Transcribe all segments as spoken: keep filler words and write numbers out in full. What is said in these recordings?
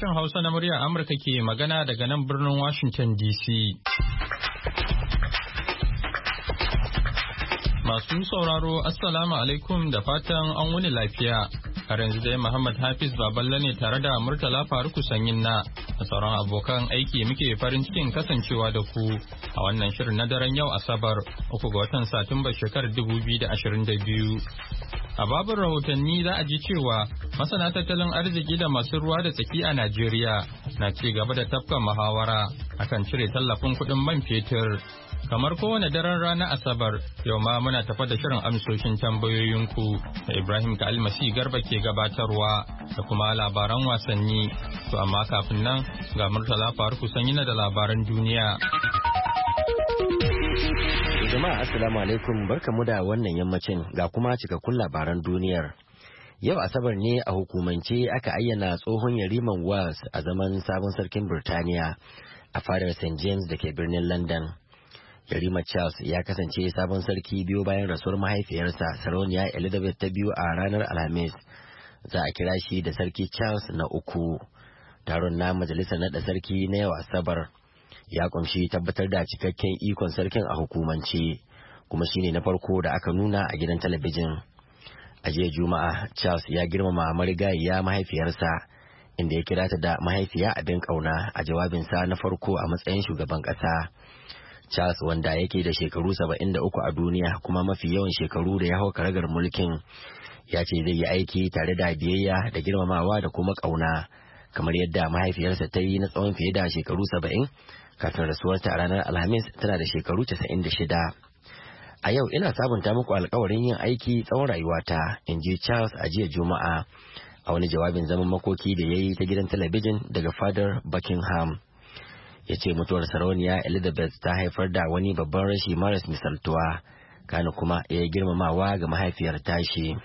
Sashen Hausa na muryar Amurka ke magana daga nan birnin Washington D C. Masu sauraro Assalamu alaikum da fatan an wuni lafiya. Har yanzu dai Muhammad Hafiz Baballe ne tare da Murtala Faruku Sanyin na da sauran abokan aiki muke farin cikin kasancewa da ku a wannan shirin na daren yau Asabar uku ga watan Satumba shekarar dubu biyu da ashirin da biyu. A babin rahotanni za a ji cewa masana tattalin arziki da masu ruwa da tsaki a Najeriya na ci gaba da tafka muhawara akan cire tallafin kuɗin man fetur. Kamar kowane daren ranar Asabar, yau ma muna tafa da shirin amsoshin tambayoyinku da Ibrahim Kalmasi Garba ke gabatarwa da kuma labaran wasanni. To amma kafin nan ga Murtala Faruku Sanyina da labaran duniya. Jama'a assalamu alaikum, barkamu da wannan yammacin ga kuma cikakkun labaran duniyar. Yau Asabar ne a hukumance aka ayyana tsohon yariman Wales a zaman sabon sarkin Birtaniya a fadar Saint James da ke birnin London. Yarima Charles ya kasance sabon sarki biyu bayan rasuwar mahaifiyarsa Sarauniya Elizabeth ta biyu a ranar Alhamis. Za a kira shi da Sarki Charles na uku. Taron na majalisar naɗa sarki na yau Asabar ya kunshi tabbatar da cikakken ikon sarkin a hukumance, kuma shine na farko da aka nuna a gidan talabijin. A jiya Juma'a, Charles ya girmama marigayiya mahaifiyarsa, inda ya kira ta da mahaifiya abin kauna a jawabinsa na farko a matsayin shugaban ƙasa. Charles, wanda yake da shekaru saba'in da uku a duniya kuma mafi yawan shekaru da ya hau karagar mulkin, ya ce zai yi aiki tare da biyayya da girmamawa da kuma ƙauna, kamar yadda mahaifiyarsa ta yi na tsawon fiye da shekaru saba'in kafin rasuwarta a ranar Alhamis tana da shekaru casa'in da shida. A yau ina sabunta muku alkawarin yin aiki tsawon rayuwata, in ji Charles a jiya Juma'a a wani jawabin zaman makoki da ya yi ta gidan talabijin daga fadar Buckingham. Ya ce mutuwar Sarauniya Elizabeth ta haifar da wani babban rashi maras misaltuwa, kana kuma ya yi girmamawa ga mahaifiyar tashi.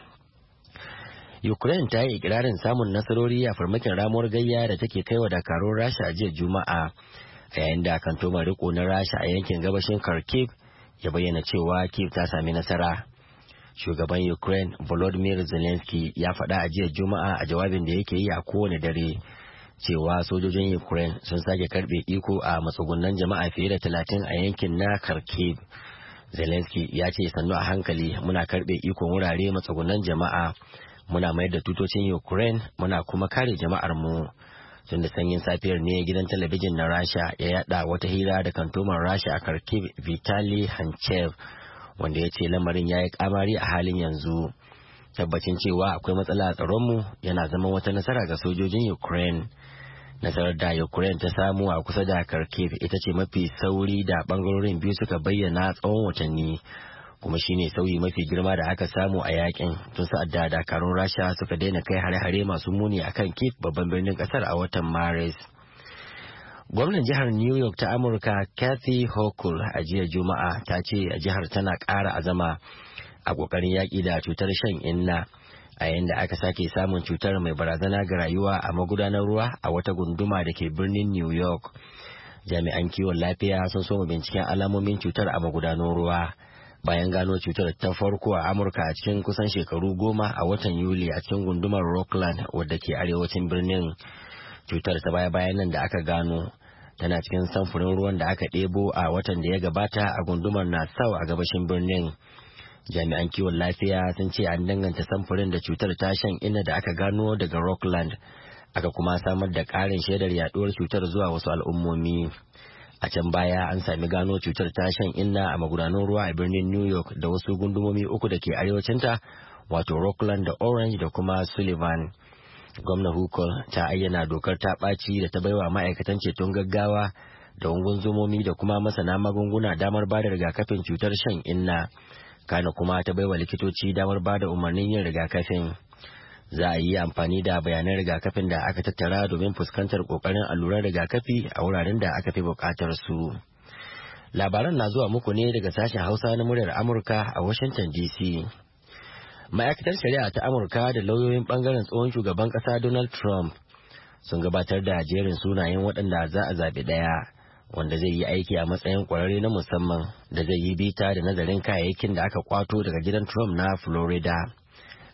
Ukraine ta yi ikirarin samun nasarori a farmakin ramuwar gayya da take kai wa dakarun Rasha a jiya Juma'a, a yayin da kantoman riko na Rasha a yankin gabashin Kharkiv ya bayyana cewa Kiev ta sami nasara. Shugaban Ukraine Volodymyr Zelensky ya faɗa a jiya Juma'a a jawabin da yake yi a kowane dare cewa sojojin Ukraine sun sake karbe iko a matsugunan jama'a fiye da talatin a yankin na Kharkiv. Zelensky ya ce sannu a hankali muna karbe ikon wurare matsugunan jama'a, muna mayar da tutocin Ukraine, muna kuma kare jama'ar mu. Tun da sanyin safiyar ne gidan talabijin na Rasha ya yada wata hira da kantoman Rasha a Kharkiv Vitali Hanchev, wanda ya ce lamarin ya yi kamari a halin yanzu. Tabbacin cewa akwai matsala a tsaronmu yana zama wata nasara ga sojojin Ukraine. Nasarar da Ukraine ta samu a kusa da Kharkiv ita ce mafi sauri da bangarorin biyu suka bayyana tsawon watanni, kuma shine sauyi mafi girma da aka samu a yakin tun sa'ad da dakarun Rasha suka daina kai hare-hare masu muni akan Kiev, babban birnin kasar, a watan Maris. Gwamnan jihar New York ta Amurka Kathy Hochul a jiya Juma'a ta ce jihar tana ƙara azama a ƙoƙarin yaƙi da cutar shan inna, a yayin da aka sake samun cutar mai barazana ga rayuwa a magudanar ruwa a wata gunduma da ke birnin New York. Jami'an kiwon lafiya sun soma binciken alamomin cutar a magudanar ruwa bayan gano cutar ta farko a Amurka a cikin kusan shekaru goma a watan Yuli a cikin gundumar Rockland wadda ke arewacin birnin. Cutar ta baya-bayan nan da aka gano tana cikin samfurin ruwan da aka ɗebo a watan da ya gabata a gundumar Nassau a gabashin birnin. Jami'an kiwon lafiya sun ce an danganta samfurin da cutar ta shan inna da aka gano daga Rockland, aka kuma samar da ƙarin shaidar yaduwar cutar zuwa wasu al'ummomi. A can baya an sami gano cutar ta shan inna a magudanan ruwa a birnin New York da wasu gundumomi uku da ke arewacinta, wato Rockland da Orange da kuma Sullivan. Gwamna Hochul ta ayyana dokar ta ɓaci da ta baiwa ma'aikatan ceton gaggawa da ungunzomomi da kuma masana magunguna damar ba da rigakafin cutar shan inna. Kana kuma ta baiwa likitoci damar ba da umarnin yin rigakafin. Za a yi amfani da bayanan rigakafin da aka tattara domin fuskantar kokarin alluran rigakafi a wuraren da aka fi bukatar su. Labaran na zuwa muku ne daga sashen Hausa na muryar Amurka a Washington D C. Ma'aikatar shari'a ta Amurka da lauyoyin bangaren tsohon shugaban kasa Donald Trump sun gabatar da jerin sunayen waɗanda za a zaɓi ɗaya wanda zai yi aiki a matsayin kwararre na musamman da zai yi bita da nazarin kayayyakin da aka kwato daga gidan Trump na Florida.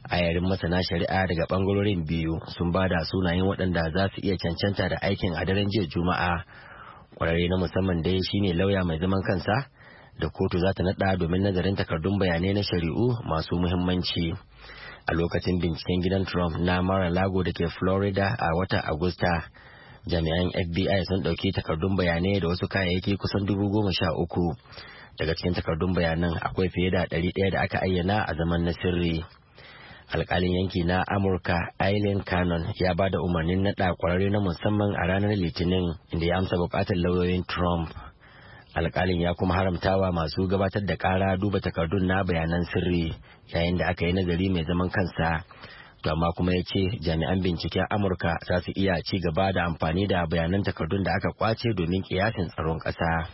A yayin masana shari'a daga bangarorin biyu sun ba da sunayen waɗanda za su iya cancanta da aikin a daren jiya Juma'a. Kwararre na musamman dai shine lauya mai zaman kansa da kotu za ta naɗa domin nazarin takardun bayanai na shari'u masu muhimmanci. A lokacin binciken gidan Trump na Mar-a-Lago da ke Florida a watan Agusta, jami'an F B I sun ɗauki takardun bayanai da wasu kayayyaki kusan dubu goma sha uku. Daga cikin takardun bayanan akwai fiye da ɗari ɗaya da aka ayyana a zaman na sirri. Alƙalin yanki na Amurka Aileen Cannon ya ba da umarnin naɗa ƙwararre na musamman a ranar Litinin, inda ya amsa buƙatar lauyoyin Trump. Alƙalin ya kuma haramtawa masu gabatar da ƙara duba takardun na bayanan sirri yayin da aka yi nazari mai zaman kansa. To amma kuma ya ce jami'an binciken Amurka za su iya ci gaba da amfani da bayanan takardun da aka kwace domin kiyasin tsaron ƙasa.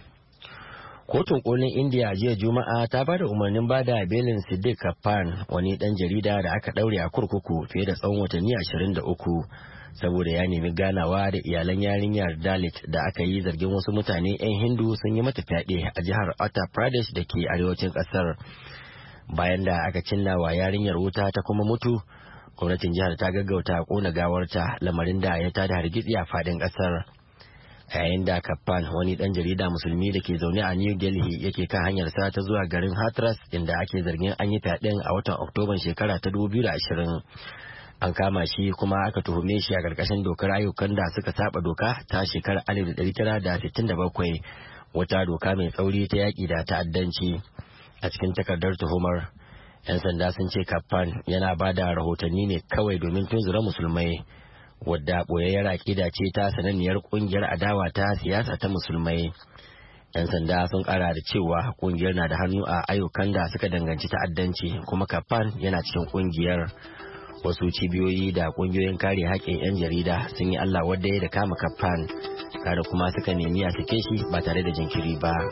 Kotun kolin India jiya Juma'a ta bada umarnin bada belin Siddiq Kafan, wani dan jarida da aka daure a kurkuku fiye da tsawon watanni ashirin da uku saboda ya nemi ganawa da iyalan yarinyar Dalit da aka yi zargin wasu mutane 'yan Hindu sun yi mata fyaɗe a jihar Uttar Pradesh da ke arewacin ƙasar. Bayan da aka cinna wa yarinyar wuta ta kuma mutu, gwamnatin jihar ta gaggauta kona gawarta, lamarin da ya tada hargitsi a faɗin ƙasar. Yayin da Kafan, wani dan jarida musulmi da ke zaune a New Delhi, yake kan hanyarsa ta zuwa garin Hathras inda ake zargin an yi fyaɗen a watan Oktoban shekara ta dubu biyu da ashirin. An kama shi kuma aka tuhume shi a ƙarƙashin dokar ayyukan da suka saba doka ta shekarar alif da ɗari tara da sittin da bakwai, wata doka mai tsauri ta yaƙi da ta'addanci. A cikin takardar tuhumar, 'yan sanda sun ce Kafan yana ba da rahotanni ne kawai domin tunzura musulmai, wadda ɓoyayyar aƙida ce ta sananniyar ƙungiyar adawa ta siyasa ta musulmai. 'Yan sanda sun ƙara da cewa ƙungiyar na da hannu a ayyukan da suka danganci ta'addanci, kuma Kafan yana cikin ƙungiyar. Wasu cibiyoyi da ƙungiyoyin kare haƙƙin 'yan jarida sun yi Allah wadda da kama Kafan, kada kuma suka nemi a sake shi ba tare da jinkiri ba.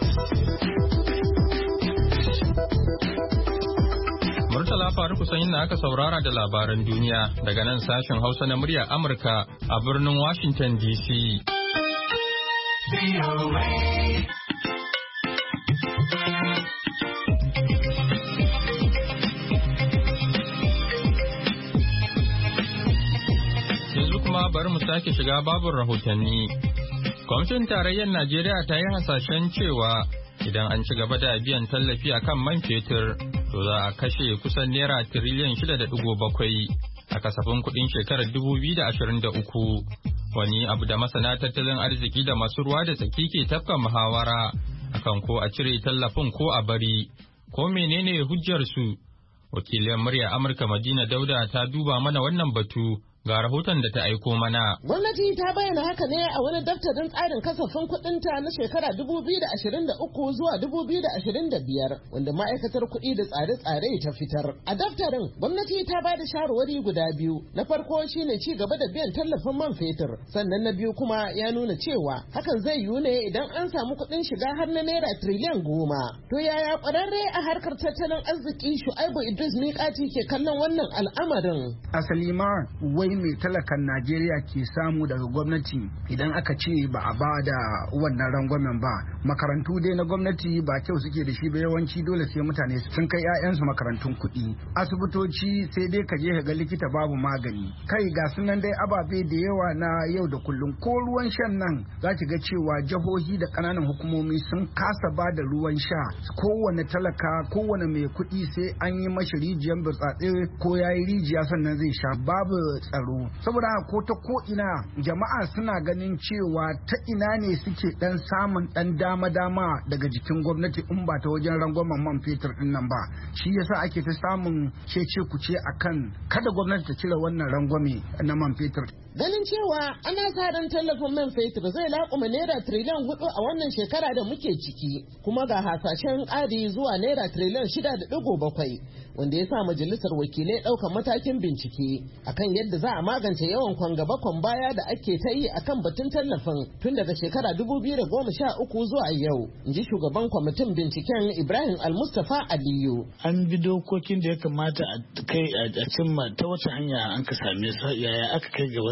Murtala Faruku Sanyin na aka saurara da labaran duniya daga nan sashen Hausa na muryar Amurka a birnin Washington D C. Yanzu kuma bari mu sake shiga babin rahotanni. Kwamishin Tarayyar Najeriya ta yi hasashen cewa idan an ci gaba da biyan tallafi akan man fetur, to za a kashe kusan naira tiriliyan shida da digo bakwai a kasafin kuɗin shekarar dubu biyu da ashirin da uku. Wani abu da masana tattalin arziki da masu ruwa da tsaki ke tafka muhawara akan ko a cire tallafin ko a bari, ko menene hujjar su. Wakilin murya Amurka Madina Dauda ta duba mana wannan batu. Ga rahoton da ta aiko mana. Gwamnati ta bayyana haka ne a wani daftarin tsarin kasafin kuɗinta na shekara dubu biyu da ashirin da uku zuwa dubu biyu da ashirin da biyar, wanda ma'aikatar kuɗi da tsare-tsare ta fitar. A daftarin, gwamnati ta ba da shawarwari guda biyu. Na farko shine ci gaba da biyan tallafin man fetur. Sannan na biyu kuma ya nuna cewa hakan zai yiwu ne idan an samu kuɗin shiga har na naira tiriliyan goma. To yaya ƙwararre a harkar tattalin arziki Shu'aibu Idris Miƙati ke kallon wannan al'amarin? Asali ma wai mai talakan Najeriya ke samu daga gwamnati idan aka ce ba a ba da wannan rangwamen ba. Makarantu dai na gwamnati ba kyau suke da shi ba, yawanci dole sai mutane sun kai 'ya'yansu makarantun kuɗi. Asibitoci sai dai ka je ka ga likita babu magani. Kai ga sunan dai ababe da yawa na yau da kullum. Ko ruwan shan nan za ki ga cewa jihohi da ƙananan hukumomi sun kasa ba da ruwan sha. Kowane talaka, kowane mai kuɗi sai an yi mashi rijiyar burtsatse ko ya yi rijiya sannan zai sha. Babu tsaro, saboda ko ta ko ina jama'a suna ganin cewa ta ina ne suke dan samun dan dama-dama daga jikin gwamnati in ba ta wajen rangwamen man fetur din nan ba. Shi yasa ake ta samun cece kuce akan kada gwamnati ta cire wannan rangwame na man fetur. Ganin cewa ana sa ran tallafin man fetur zai laƙuma naira tiriliyan hudu a wannan shekara da muke ciki, kuma ga hasashen ƙari zuwa naira tiriliyan shida da digo bakwai, wanda ya sa majalisar wakilai ɗaukar matakin bincike akan yadda za a magance yawan kwangaba kwan baya da ake ta yi akan batun tallafin tun daga shekara dubu biyu da goma sha uku zuwa yau, in ji shugaban kwamitin binciken Ibrahim Al-Mustapha Aliyu. An bi dokokin da ya kamata a kai a cimma ta wata hanya an ka same su, yaya aka kai ga wannan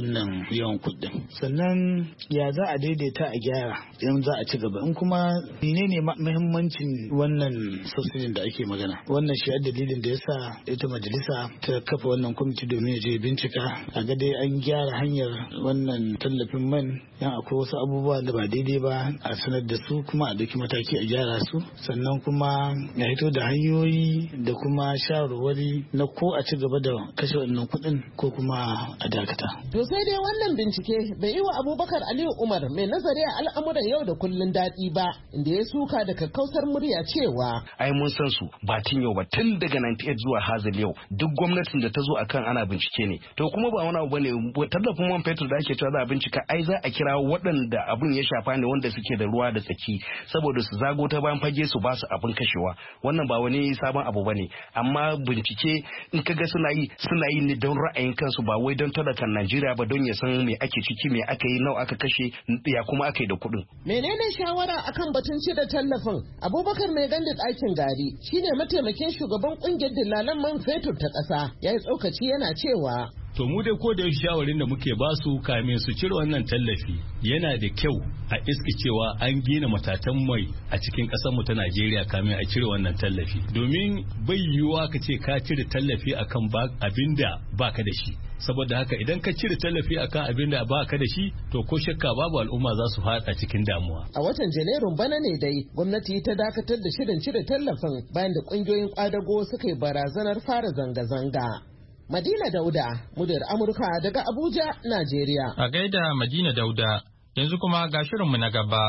wannan yawan kuɗin. Sannan ya za a daidaita a gyara in za a ci gaba, in kuma menene muhimmancin wannan subsidy da ake magana. Wannan shi dalilin da yasa ita majalisa ta kafa wannan kwamiti domin ya je bincika a ga dai an gyara hanyar wannan tallafin man, yan akwai wasu abubuwa da ba daidai ba a sanar da su kuma a dauki mataki a gyara su, sannan kuma ya hito da hanyoyi da kuma shawarwari na ko a ci gaba da kashe wannan kuɗin ko kuma a dakata. To sai dai wannan bincike bai yi wa Abubakar Aliyu Umar mai nazari a al'amuran yau da kullun daɗi ba, inda ya suka da kakkausar murya cewa ai mun san su ba tun yau ba, tun daga ninety-eight zuwa hazil yau duk gwamnatin da ta zo akan ana bincike ne. To kuma ba wani abu bane, tallafin man fetur da ake cewa za a bincika ai za a kira waɗanda abin ya shafa ne, wanda suke da ruwa da tsaki, saboda su zago ta bayan fage su ba su abin kashewa. Wannan ba wani sabon abu bane, amma bincike in kaga suna yi suna yi ne don ra'ayin kansu, ba wai don talakan Najeriya ba, don ya san me ake ciki, me aka yi, nawa aka kashe, ya kuma aka yi da kuɗin. Menene shawara akan batun cire tallafin? Abubakar mai ganda ɗakin gari shine mataimakin shugaban kungiyar dillalan man fetur ta ƙasa, ya yi tsokaci yana cewa to mu dai ko da shawarin da muke ba su kamin su cire wannan tallafi yana da kyau a iska cewa an gina matatan mai a cikin ƙasar mu ta Najeriya kamin a cire wannan tallafi, domin bai yiwuwa ka ce ka cire tallafi akan abinda baka da shi. Saboda haka idan ka cire tallafi akan abin da ba ka da shi, to ko shakka babu al'umma za su fada cikin damuwa. A watan Janairun bana ne dai gwamnati ta dakatar da shirin cire tallafin bayan da kungiyoyin kwadago suka yi barazanar fara zanga-zanga. Madina Dauda, muryar Amurka daga Abuja, Najeriya. A gaida Madina Dauda, yanzu kuma ga shirinmu na gaba.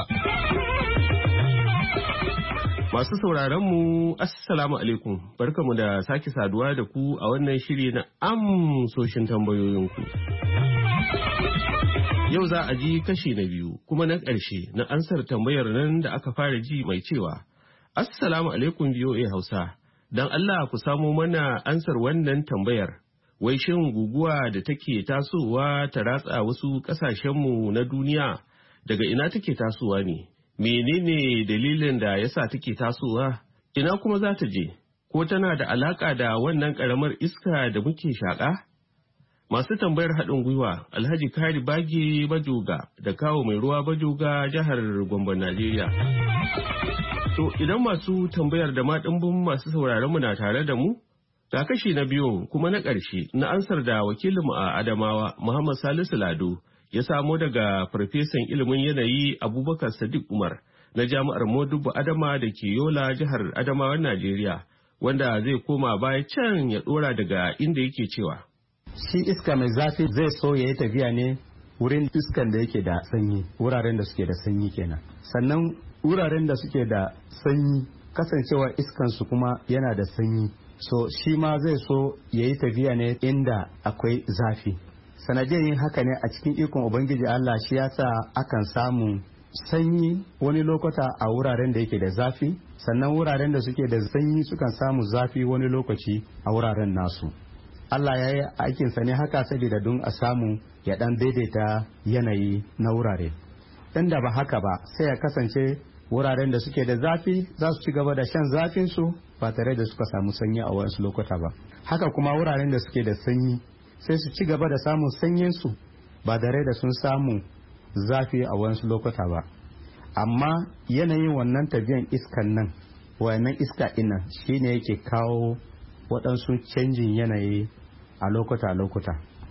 Masu sauraron mu assalamu alaikum, barkamu da sake saduwa da ku a wannan shiri na amsoshin tambayoyinku. Yau za a ji kashi na biyu kuma na ƙarshe na ansar tambayar nan da aka fara ji mai cewa Assalamu alaikum V O A Hausa, don Allah ku samo mana ansar wannan tambayar. Wai shin guguwa da take tasowa ta ratsa wasu ƙasashenmu na duniya daga ina take tasowa ne? Menene dalilin da yasa take tasowa? Ina kuma za ta je? Ko tana da alaka da wannan karamar iska da muke shaƙa? Masu tambayar haɗin gwiwa Alhaji Kari Bage Bajoga da Kawo Mai Ruwa Bajoga jihar Gombe, Najeriya. To idan masu tambayar da ma ɗimbin masu sauraron mu na tare da mu, ga kashi na biyu kuma na ƙarshe na ansar da wakilinmu a Adamawa Muhammad Salisu Lado ya samo daga farfesan ilimin yanayi Abubakar Sadiq Umar na Jami'ar Modubba Adama da ke Yola jihar Adamawan Najeriya, wanda zai koma baya can ya dora daga inda yake cewa. Shi iska mai zafi zai so ya yi tafiya ne wurin iskan da yake da sanyi, wuraren da suke da sanyi kenan. Sannan wuraren da suke da sanyi kasancewa iskansu kuma yana da sanyi, so shi ma zai so ya yi tafiya ne inda akwai zafi. Sanadiyar yin haka ne a cikin ikon Ubangiji Allah shi ya sa akan samu sanyi wani lokuta a wuraren da yake da zafi, sannan wuraren da suke da sanyi sukan samu zafi wani lokaci a wuraren nasu. Allah ya yi aikinsa ne haka saboda don a samu ya dan daidaita yanayi na wurare. Inda ba haka ba sai ya kasance wuraren da suke da zafi za su ci gaba da shan zafinsu ba tare da suka samu sanyi a wasu lokuta ba. Haka kuma wuraren da suke da sanyi sai su ci gaba da samun sanyinsu ba tare da sun samu zafi a wasu lokuta ba. Amma yanayin wannan tafiyan iskan nan, wannan iska ina shine yake kawo waɗansu canjin yanayi a lokuta-lokuta.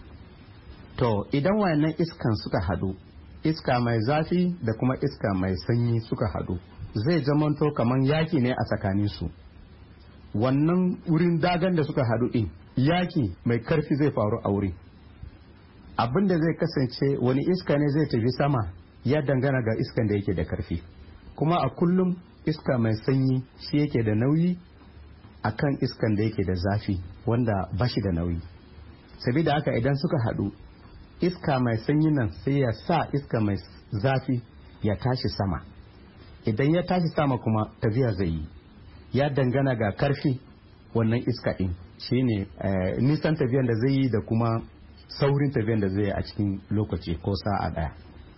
To idan wannan iskan suka haɗu, iska mai zafi da kuma iska mai sanyi suka haɗu, zai zamanto kamar yaki ne a tsakaninsu. Wannan wurin dagan da suka haɗu ɗin, yaki mai karfi zai faru a wuri. Abin da zai kasance wani iska ne zai tafi sama ya dangana ga iskan da yake da karfi. Kuma a kullum iska mai sanyi shi yake da nauyi akan iskan da yake da zafi wanda ba shi da nauyi. Sabida haka idan suka haɗu, iska mai sanyi nan sai ya sa iska mai zafi ya tashi sama. Idan ya tashi sama kuma tafiya zai yi, ya dangana ga karfi wannan iska ɗin shine eh, nisan tafiyan da zai yi da kuma saurin tafiyan da zai yi a cikin lokaci ko sa'a ɗaya.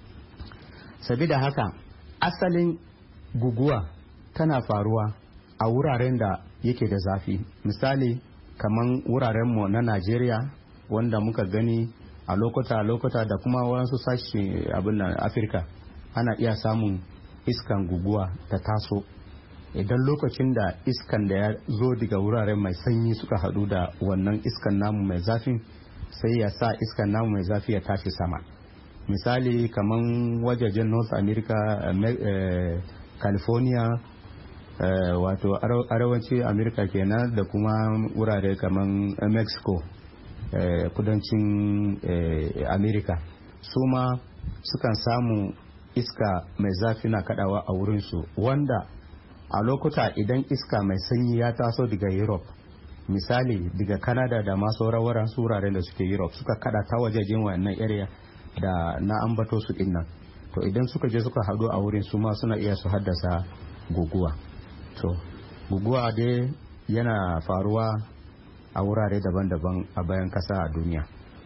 Sabida haka asalin guguwa tana faruwa a wuraren da yake da zafi, misali kaman wurarenmu na Najeriya wanda muka gani a lokuta lokuta da kuma wasu sashi abin nan Afirka ana iya samun iskan guguwa ta taso. Idan lokacin da iskan da ya zo daga wuraren mai sanyi suka hadu da wannan iskan namu mai zafin, sai ya sa iskan namu mai zafi ya tashi sama. Misali kaman wajajen North America, eh, California, eh, wato arewacin America kenan, da kuma wurare kaman Mexico, eh, kudancin eh, America. Su ma sukan samu iska mai zafi na kadawa a wurinsu, wanda a lokuta idan iska mai sanyi ya taso daga Europe, misali daga Canada da masu rawaran wuraren da suke Europe, suka kada ta wajajen wannan area da na ambato su dinnan, to idan suka je suka hadu a wurin su ma suna iya su haddasa guguwa. To guguwa dai yana faruwa a wurare daban-daban a bayan kasa a duniya.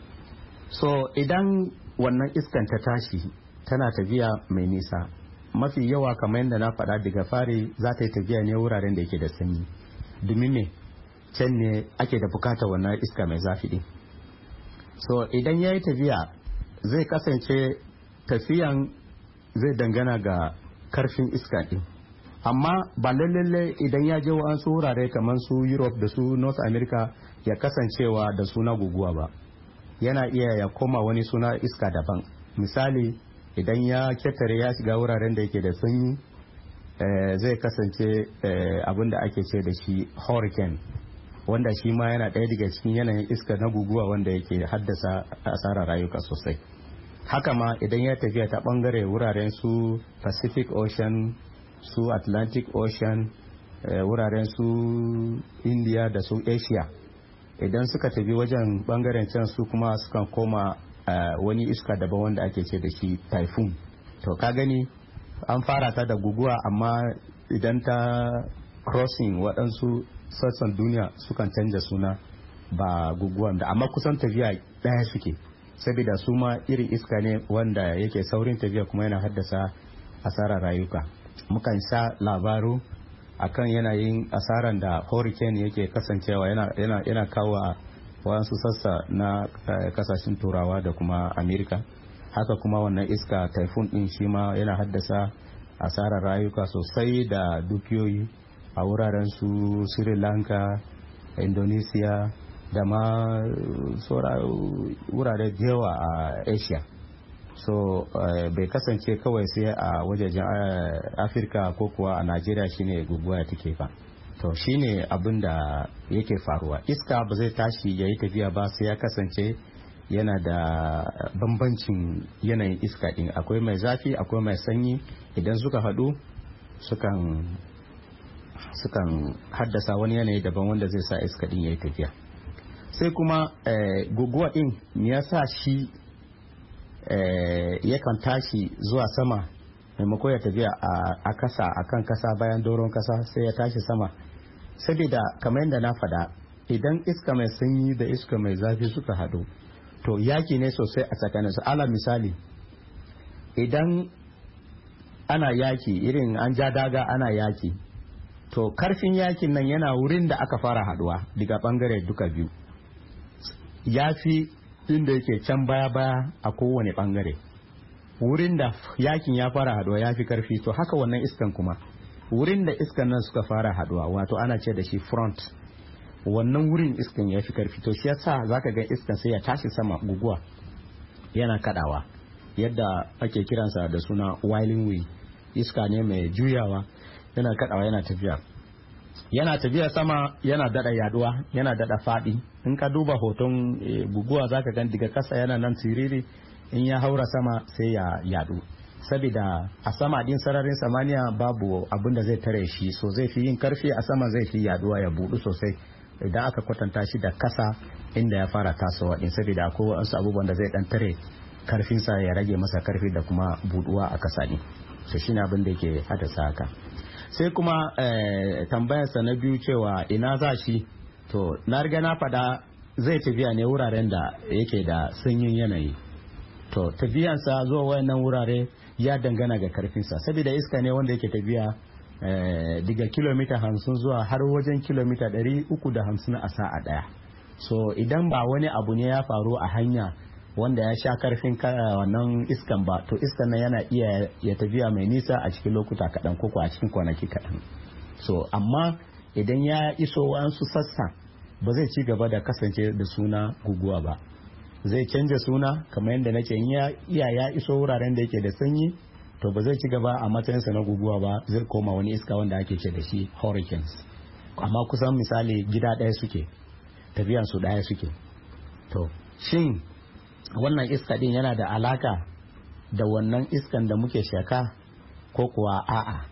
So idan wannan iskan ta tashi tana tafiya mai nisa, mafi yawa kamar yadda na faɗa daga fari za ta yi tafiya ne wuraren da yake da sanyi, domin me can ne ake da bukatar wannan iska mai zafi din. So idan ya yi tafiya zai kasance tafiyan zai dangana ga karfin iska din, amma ba lalle idan ya je wa'ansu wurare kamar su Europe da su North America ya kasancewa da suna guguwa ba, yana iya ya koma wani suna iska daban. Misali idan ya ketare ya shiga wuraren da yake da sanyi, eh, zai kasance eh, abin da ake ce da shi hurricane, wanda shi ma yana ɗaya daga cikin yanayin iska na guguwa wanda yake haddasa asarar rayuka sosai. Haka ma idan ya tafiya ta bangare wuraren su Pacific Ocean, su Atlantic Ocean, eh, wuraren su India da su Asia, idan suka tafi wajen bangaren can su kuma sukan koma Uh, wani iska daban wanda ake ce da shi typhoon. To ka gani an fara ta da guguwa, amma idan ta crossing waɗansu sassan duniya sukan canza suna ba guguwan da, amma kusan tafiya ɗaya suke, saboda su ma irin iska ne wanda yake saurin tafiya kuma yana haddasa asarar rayuka. Mukan sa labaru akan yanayin asaran da hurricane yake kasancewa yana, yana, yana kawo wasu sassa na kasashen turawa da kuma Amerika. Haka kuma wannan iska typhoon din shi ma yana haddasa asarar rayuka sosai da dukiyoyi a wuraren su Sri Lanka, Indonesia da ma wurare jewa a Asia. So uh, bai kasance kawai sai a wajajen uh, Afirka ko kuwa a Najeriya shine guguwa take ba. To shine abin da yake faruwa. Iska ba zai tashi ya yi tafiya ba sai ya kasance yana da bambancin yanayin iska din. Akwai mai zafi, akwai mai sanyi. Idan suka haɗu sukan sukan haddasa wani yanayi daban wanda zai sa iska din ya yi tafiya. Sai kuma eh, guguwa din ya sa shi eh, yakan tashi zuwa sama maimako ya tafiya a kasa a kan kasa bayan doron kasa, sai ya tashi sama. Saboda kamar yadda na faɗa, idan iska mai sanyi da iska mai zafi suka haɗu, to yaki ne sosai a tsakaninsu. Ala misali, idan ana yaki irin an ja daga ana yaki, to karfin yakin nan yana wurin da aka fara haɗuwa daga bangare duka biyu, ya fi inda yake can baya baya a kowane bangare. Wurin da yakin ya fara haduwa ya fi karfi. To haka wannan iskan kuma, wurin da iskan nan suka fara haduwa, wato ana ce da shi front, wannan wurin iskan ya fi karfi. To shi yasa zaka ga iskan sai ya tashi sama, guguwa yana kadawa, yadda ake kiransa da suna whirling wind. Iska ne mai juyawa, yana kadawa, yana tafiya yana tafiya sama, yana dada yaduwa, yana dada fadi. In ka duba hoton e, guguwa zaka ga daga kasa yana nan siriri, in ya haura sama sai ya yadu, saboda a sama din sararin samaniya babu abin da zai tare shi, so zai fi yin karfi a sama, zai fi yaduwa ya budu sosai idan aka kwatanta shi da kasa inda ya fara tasowa din, saboda akwai wasu abubuwan da zai dan tare karfinsa ya rage masa karfi da kuma buduwa a kasa ne. So shine abin da yake haddasa haka. Sai kuma eh, tambayarsa na biyu cewa ina za shi, to na riga na fada zai tafiya ne wuraren da yake da sanyin yanayi. To tafiyansa zuwa wayannan wurare ya dangana ga karfinsa, saboda iska ne wanda yake tafiya eh, daga kilomita hamsin zuwa har wajen kilomita ɗari uku da hamsin a sa'a ɗaya. So idan ba wani abu ne ya faru a hanya wanda ya sha karfin wannan iskan ba, to iskan nan yana iya ya tafiya mai nisa a cikin lokuta kaɗan ko a cikin kwanaki kaɗan. So amma idan ya iso wasu sassa ba zai ci gaba da kasance da suna guguwa ba, zai canja suna kamar yadda nace in ya iya ya iso wuraren da yake da sanyi to ba zai ci gaba a matsayinsa na guguwa ba, zai koma wani iska wanda ake ce da shi hurricanes. Amma kusan misali gida ɗaya suke, tafiyan su ɗaya suke. To shin wannan iska din yana da alaka da wannan iskan da muke shaka ko kuwa a'a?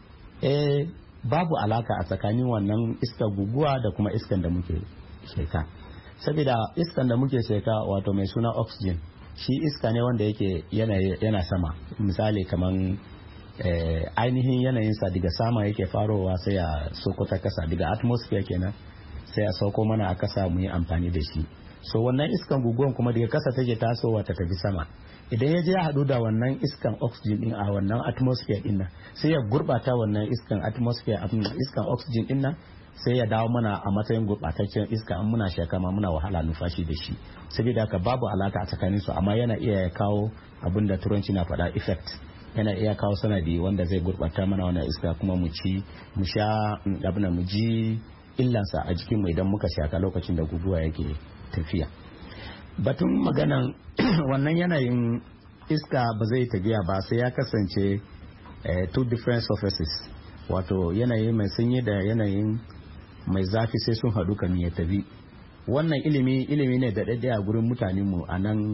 Eh, babu alaka a tsakanin wannan iskar guguwa da kuma iskan da muke sheka, saboda iskan da muke sheka wato mai suna oxygen, shi iska ne wanda yake yana, yana sama. Misali kaman eh, ainihin yanayinsa daga sama yake farowa sai ya sauko ta kasa, daga atmosphere kenan sai ya sauko mana a kasa mu yi amfani da shi. So wannan iskan guguwan kuma daga kasa take tasowa ta tafi sama, idan ya je ya haɗu da wannan iskan oxygen din a wannan atmosphere din nan sai ya gurbata wannan iskan atmosphere iskan oxygen din nan sai ya dawo mana a matsayin gurbataccen iska, an muna shaka ma muna wahala numfashi da shi. Saboda haka babu alaka a tsakanin su, amma yana iya kawo abin da turanci na faɗa effect, yana iya kawo sanadi wanda zai gurbata mana wannan iska kuma mu ci mu sha abin mu ji illansa a jikin mu idan muka shaka lokacin da guguwa yake tafiya. Batun maganan wannan yanayin iska ba zai tafiya ba sai ya kasance eh, two different surfaces, wato yanayi mai sanyi da yanayin mai zafi sai sun haɗu kan ya tafi. Wannan ilimi ilimi ne da daɗe a gurin mutanen mu a nan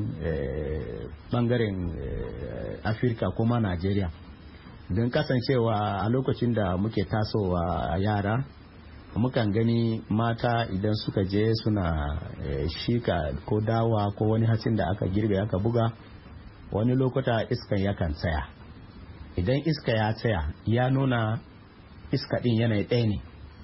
bangaren eh, Afirka kuma Najeriya, don kasancewa a lokacin da muke tasowa a yara mukan gani mata idan suka je suna e, shika ko dawa ko wani hatsin da aka girbe aka buga, wani lokuta iskan yakan tsaya. Idan iska ya tsaya ya nuna iska din yanayi ɗaya ne,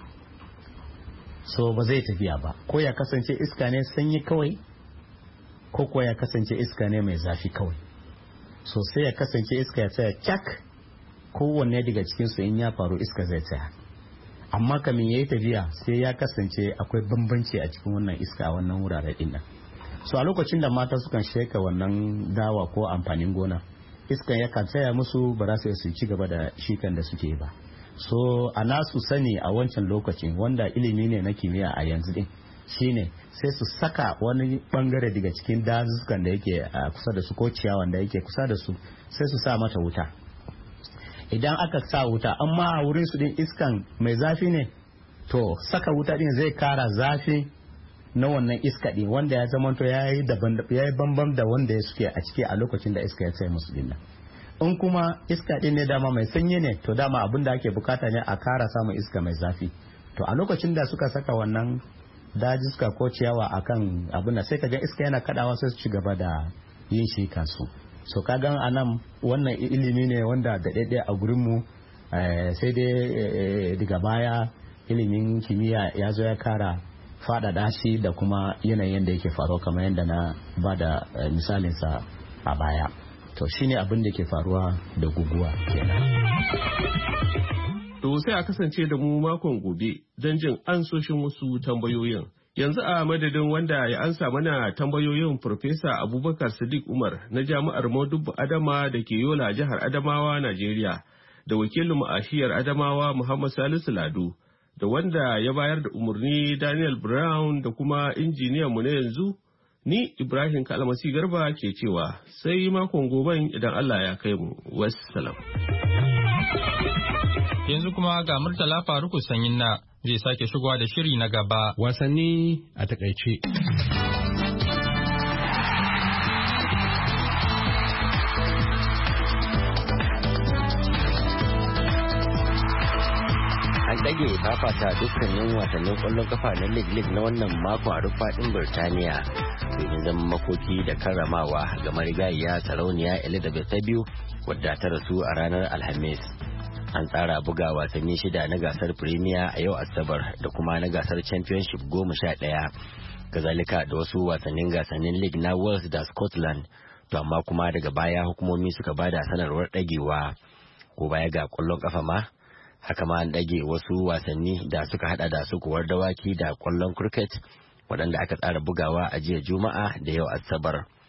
so ba zai tafiya ba, ko ya kasance iska ne sanyi kawai ko ko ya kasance iska ne mai zafi kawai. So sai ya kasance iska ya tsaya kyak, kowanne daga cikinsu in ya faru iska zai tsaya. Amma kamin ya yi tafiya sai ya kasance akwai bambanci a cikin wannan iska a wannan wurare din nan. So a lokacin da mata sukan sheka wannan dawa ko amfanin gona, iskan yakan tsaya musu, ba za su ci gaba da shikan da suke ba. So a nasu sani a wancan lokacin, wanda ilimi ne na kimiyya a yanzu din, shine sai su saka wani bangare daga cikin dazukan da yake kusa da su ko ciyawan da yake kusa da su, sai su sa mata wuta. Idan aka sa wuta, amma a wurin su din iskan mai zafi ne, to saka wuta din zai kara zafi na wannan iska din, wanda ya zama to yayi daban yayi bambam da wanda ya suke a ciki a lokacin da iska ya tsaye musu din. In kuma iska din ne dama mai sanyi ne, to dama abin da ake bukata ne a kara samun iska mai zafi. To a lokacin da suka saka wannan dajiska ko ciyawa akan abin da, sai kaga iska yana kadawa sai su ci gaba da yin shi kansu. So kagan anan wannan ilimi ne wanda da daidai a gurinmu, sai dai daga baya ilimin kimiyya ya zo ya kara faɗaɗa shi da kuma yanayin da yake faruwa kamar yadda na ba da misalinsa a baya. To shine abin da ke faruwa da guguwa kenan. To sai a kasance da mu makon gobe don jin ansoshin wasu tambayoyin. Yanzu a madadin wanda ya ansa mana tambayoyin Farfesa Abubakar Sadiq Umar na Jami'ar Modubbu Adama da ke Yola, jihar Adamawa, Najeriya, da wakilin mu a shiyar Adamawa Muhammad Salisu Lado, da wanda ya bayar da umarni Daniel Brown, da kuma injiniyan mu na yanzu, ni Ibrahim Kalmasi Garba ke cewa sai makon goben idan Allah ya kai mu. Wassalam. Yanzu kuma ga Murtala Faruku Sanyin na zai sake shigowa da shiri na gaba. Wasanni a takaice. An ɗage fafata dukkanin wasannin ƙwallon kafa na lig-lig na wannan mako a duk faɗin Birtaniya domin zama makoki da karramawa ga marigayiya sarauniya Elizabeth ta biyu wadda ta rasu a ranar Alhamis. An tsara buga wasanni shida na gasar Premier a yau Asabar da kuma na gasar Championship goma sha ɗaya. Kazalika da wasu wasannin gasannin League na Wales da Scotland. To amma kuma daga baya hukumomi suka bada sanarwar ɗagewa. Ko baya ga ƙwallon ƙafa ma, haka ma an ɗage wasu wasanni da suka hada da sukuwar dawaki da ƙwallon cricket waɗanda aka tsara bugawa a jiya Juma'a da yau Asabar.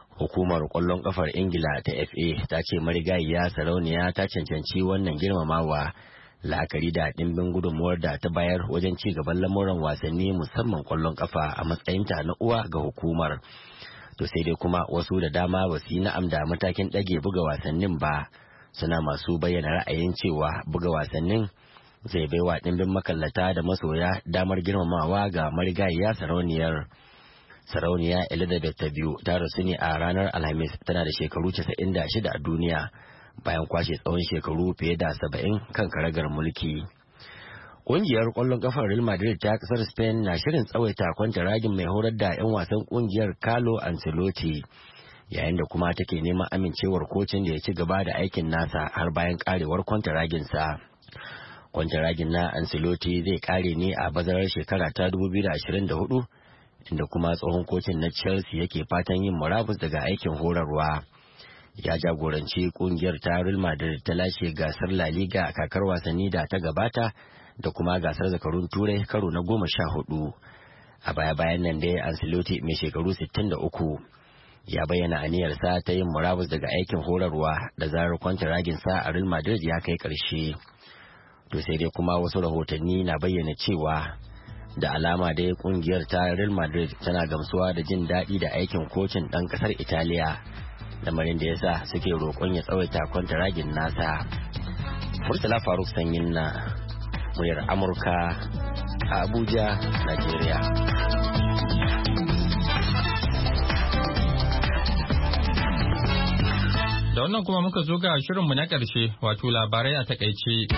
Hukumar kwallon kafar Ingila ta F A ta ce marigayiya Sarauniya ta cancanci wannan girmamawa la'akari da ɗimbin gudunmuwar da ta bayar wajen ci gaban lamuran wasanni musamman kwallon kafa a matsayinta na uwa ga hukumar. To sai dai kuma wasu da dama ba su yi na'am da matakin ɗage buga wasannin ba, suna masu bayyana ra'ayin cewa buga wasannin zai baiwa ɗimbin makallata da masoya damar girmamawa ga marigayiya Sarauniyar. Sarauniya Elizabeth ta biyu ta rasu ne a ranar Alhamis, tana da shekaru casa'in da shida a duniya bayan kwashe tsawon shekaru fiye da saba'in kan karagar mulki. Ƙungiyar ƙwallon ƙafar Real Madrid ta ƙasar Spain na shirin tsawaita kwantaragin mai horar da 'yan wasan ƙungiyar Carlo Ancelotti, yayin da kuma take neman amincewar kocin da ya ci gaba da aikin nasa har bayan karewar kwantaraginsa. Kwantaragin na Ancelotti zai kare ne a bazarar shekara ta dubu biyu da ashirin da hudu, inda kuma tsohon kocin na Chelsea yake fatan yin murabus daga aikin horarwa. Ya jagoranci kungiyar ta Real Madrid ta lashe gasar La Liga a kakar wasanni da ta gabata da kuma gasar zakarun Turai karo na goma sha hudu. A baya-bayan nan dai Ancelotti mai shekaru sittin da uku ya bayyana aniyarsa ta yin murabus daga aikin horarwa da zarar kwantaraginsa a Real Madrid ya kai ƙarshe. To sai dai kuma wasu rahotanni na bayyana cewa da alama dai kungiyar ta Real Madrid tana gamsuwa da jin daɗi da aikin kocin ɗan ƙasar Italiya, lamarin da yasa suke roƙon ya tsawaita kwantaragin nasa. Murtala Faruk Sanyin na muryar Amurka a Abuja, Najeriya. Da wannan kuma muka zo ga shirinmu na ƙarshe, wato labarai a takaice.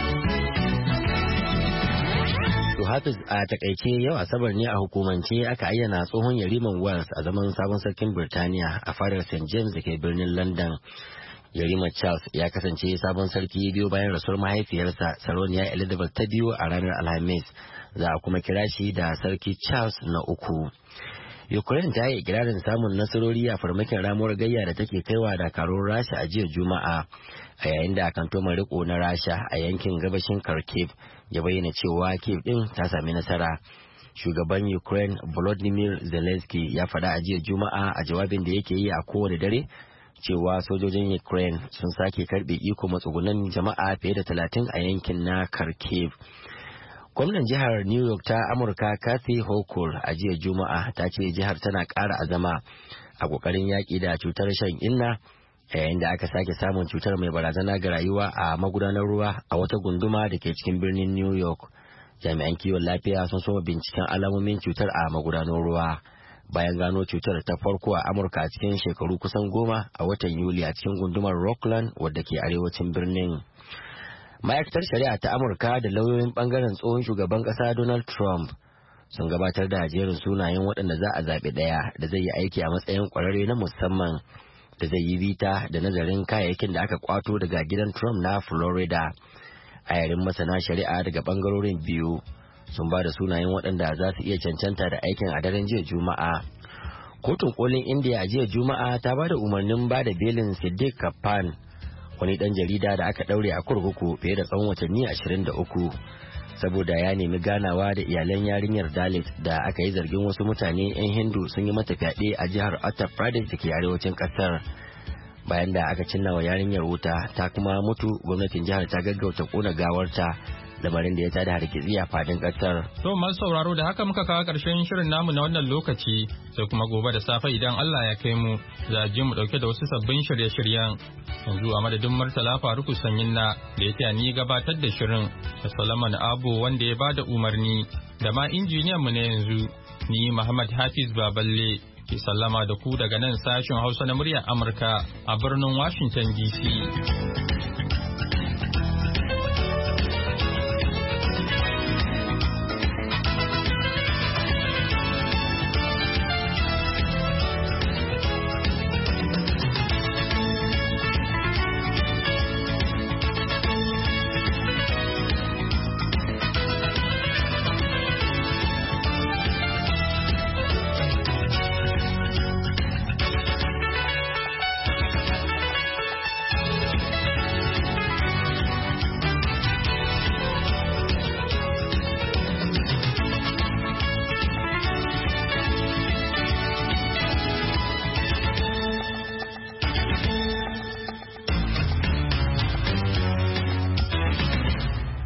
To Hafiz, a takaice yau Asabar ne a hukumance aka ayyana tsohon yariman Wales a zaman sabon sarkin Birtaniya a fadar Saint James da ke birnin London. Yarima Charles ya kasance sabon sarki biyu bayan rasuwar mahaifiyarsa Sarauniya Elizabeth ta biyu a ranar Alhamis. Za a kuma kira shi da Sarki Charles na uku. Ukraine ta yi ikirarin samun nasarori a farmakin ramuwar gayya da take kaiwa dakarun Rasha a jiya Juma'a, a yayin da kantoman riko na Rasha a yankin gabashin Kharkiv ya bayyana cewa Kiev din ta sami nasara. Shugaban Ukraine Volodymyr Zelensky ya faɗa a jiya Juma'a a jawabin da yake yi a kowane dare cewa sojojin Ukraine sun sake karbe iko matsugunan jama'a fiye da talatin a yankin na Kharkiv. Gwamnan jihar New York ta Amurka Kathy Hochul a jiya Juma'a ta ce jihar tana ƙara azama a ƙoƙarin yaƙi da cutar shan inna, yayin da aka sake samun cutar mai barazana ga rayuwa a magudanar ruwa a wata gunduma da ke cikin birnin New York. Jami'an kiwon lafiya sun soma binciken alamomin cutar a magudanar ruwa bayan gano cutar ta farko a Amurka a cikin shekaru kusan goma a watan Yuli a cikin gundumar Rockland wadda ke arewacin birnin. Ma'aikatar shari'a ta Amurka da lauyoyin bangaren tsohon shugaban kasa Donald Trump sun gabatar da jerin sunayen waɗanda za a zaɓi ɗaya da zai yi aiki a matsayin ƙwararre na musamman da zai yi bita da nazarin kayayyakin da aka kwato daga gidan Trump na Florida. Ayarin masana shari'a daga bangarorin biyu sun ba da sunayen waɗanda za su iya cancanta da aikin a daren jiya Juma'a. Kotun kolin India a jiya Juma'a ta ba da umarnin ba da belin Siddiq Kappan, wani ɗan jarida da aka ɗaure a kurkuku fiye da tsawon watanni ashirin da uku saboda ya nemi ganawa da iyalan yarinyar Dalit da aka yi zargin wasu mutane 'yan Hindu sun yi mata fyaɗe a jihar Uttar Pradesh da ke arewacin ƙasar. Bayan da aka cinna wa yarinyar wuta ta kuma mutu, gwamnatin jihar ta gaggauta ƙona gawarta, lamarin da ya tada hargitsi a fadin ƙasar. To masu sauraro, da haka muka kawo ƙarshen shirin namu na wannan lokaci, sai kuma gobe da safe idan Allah ya kai mu za a ji mu ɗauke da wasu sabbin shirye-shiryen. Yanzu a madadin Murtala Faruku Sanyin na da ya ni gabatar da shirin, da Solomon Abo wanda ya bada umarni, da ma injiniyan mu na yanzu ni Muhammad Hafiz Baballe ke sallama da ku daga nan sashen Hausa na muryar Amurka a birnin Washington D C.